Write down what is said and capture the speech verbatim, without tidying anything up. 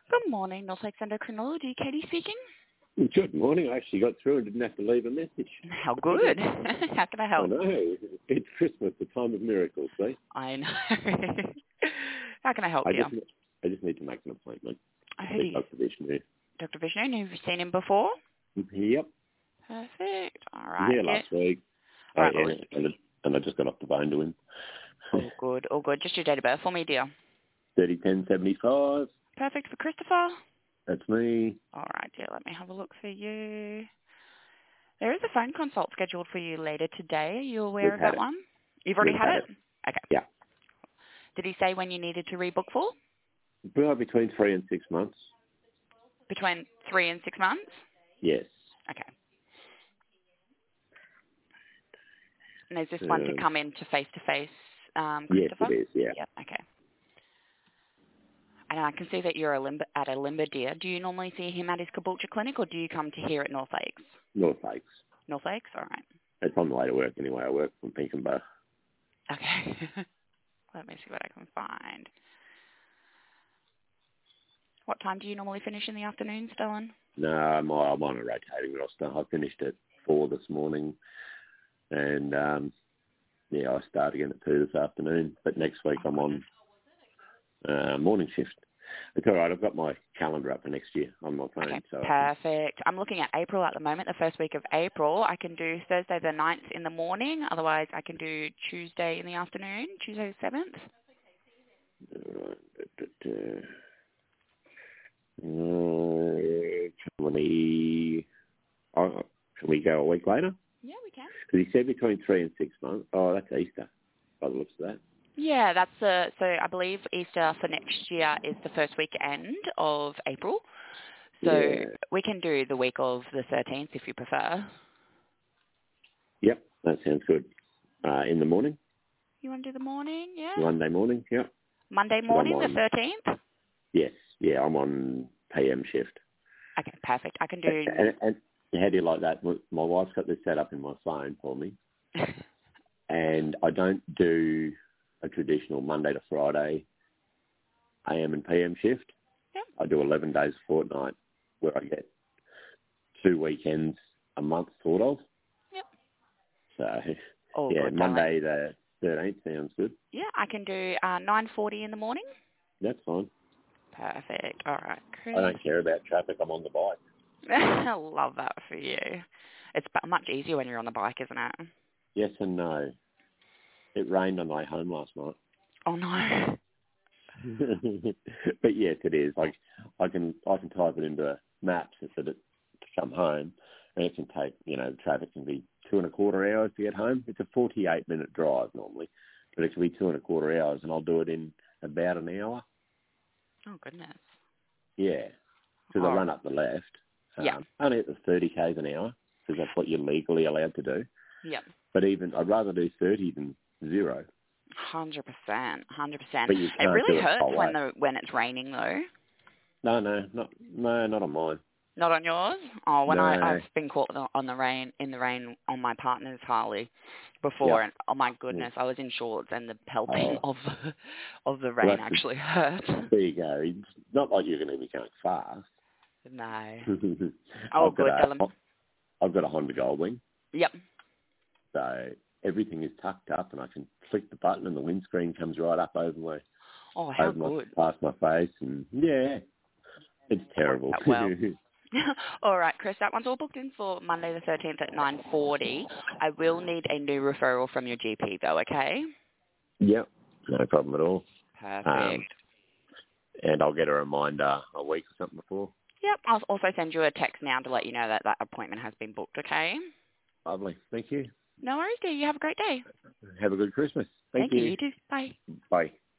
Good morning, Norfolk Endocrinology. Katie speaking. Good morning. I actually got through and didn't have to leave a message. How good. How can I I help? know. It's Christmas, the time of miracles, see? I know. How can I help I you? just, I just need to make an appointment. I I heard think you. Doctor Vishnu. Doctor Vishnu, have you seen him before? Yep. Perfect. All right. Yeah, Yeah. last week. All Oh, right. yeah. Well, And, I- and I just got off the phone to him. all good. All good. Just your date of birth for me, dear. thirty ten seventy-five. Perfect for Christopher. That's me. All right, dear. Let me have a look for you. There is a phone consult scheduled for you later today. Are you aware We've of had that it. one? You've already We've had had it? it. Okay. Yeah. Did he say when you needed to rebook for? Well, between three and six months. Between three and six months? Yes. Okay. And is this one to Um, come into face-to-face, um, yes, Christopher? it is, yeah. Yep, okay. And I can see that you're a limb- at a limber deer. Do you normally see him at his Caboolture clinic, or do you come to here at North Lakes? North Lakes. North Lakes? All right. It's on the way to work anyway. I work from Pinkenba. Okay. Let me see what I can find. What time do you normally finish in the afternoon, Stellan? No, I'm, I'm on a rotating roster. I finished at four this morning. And, um, yeah, I start again at two this afternoon. But next week Oh, I'm goodness. on uh, morning shift. It's all right. I've got my calendar up for next year on my phone. Okay, So I can, perfect. I'm looking at April at the moment, the first week of April. I can do Thursday the ninth in the morning. Otherwise, I can do Tuesday in the afternoon, Tuesday the seventh. uh, but, uh, uh, can we, uh, can we go a week later? Yeah, we can. Because he said between three and six months. Oh, that's Easter, by the looks of that. Yeah, that's the, so I believe Easter for next year is the first weekend of April. So Yeah. we can do the week of the thirteenth if you prefer. Yep, that sounds good. Uh, in the morning, You want to do the morning? Yeah. Monday morning, yep. Monday 'Cause I'm morning, the on, thirteenth? yes, yeah, I'm on P M shift. Okay, perfect. I can do, And, and how do you like that? My wife's got this set up in my phone for me, and I don't do a traditional Monday to Friday A M and P M shift. Yep. I do eleven days a fortnight, where I get two weekends a month, sort of. Yep. So, All yeah, good, darling. Monday the thirteenth sounds good. Yeah, I can do uh, nine forty in the morning. That's fine. Perfect. All right, Chris. I don't care about traffic. I'm on the bike. I love that for you. It's bu- much easier when you're on the bike, isn't it? Yes and no. It rained on the way home last night. Oh, no. But yes, it is. Like I can I can type it into maps for it to come home, and it can take, you know, the traffic can be two and a quarter hours to get home. It's a forty-eight minute drive normally, but it can be two and a quarter hours, and I'll do it in about an hour. Oh, goodness. Yeah, because I Oh, run up the left. Um, yeah. only at the thirty k's an hour, because that's what you're legally allowed to do. Yep. But even I'd rather do thirty than zero. Hundred percent, hundred percent. But you It can't do really it hurts all when way. the when it's raining though. No, no, not no, not on mine. Not on yours. Oh, when I No. I've been caught on on the rain in the rain on my partner's Harley before, Yep. and oh my goodness, I was in shorts and the pelting Oh, of the of the well, rain that's the, actually hurt. there you go. It's not like you're going to be going fast. No. Oh, I've got good, a Dylan. I've got a Honda Goldwing, Yep. so everything is tucked up, and I can click the button, and the windscreen comes right up over my Oh, how over my good. past my face, and yeah, it's Worked terrible. out well. All right, Chris, that one's all booked in for Monday the thirteenth at nine forty. I will need a new referral from your G P though, okay? Yep, no problem at all. Um, Perfect. and I'll get a reminder a week or something before. Yep, I'll also send you a text now to let you know that that appointment has been booked, okay? Lovely. Thank you. No worries, dear. You have a great day. Have a good Christmas. Thank Thank you. you. You too. Bye. Bye.